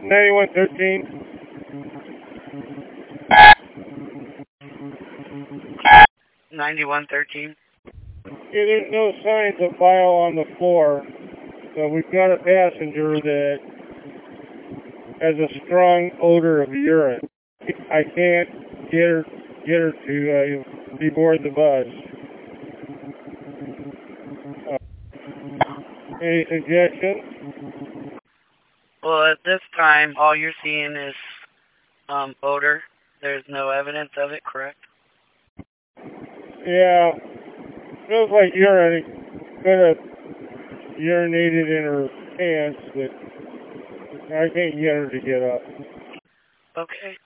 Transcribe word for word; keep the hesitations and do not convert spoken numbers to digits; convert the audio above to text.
ninety-one thirteen. ninety-one thirteen. Yeah, there's no signs of bile on the floor, so we've got a passenger that has a strong odor of urine. I can't get her, get her to uh, deboard the bus. Uh, any suggestions? Well, at this time, all you're seeing is um, odor. There's no evidence of it, correct? Yeah, feels like urine. Could have urinated in her pants, but I can't get her to get up. Okay.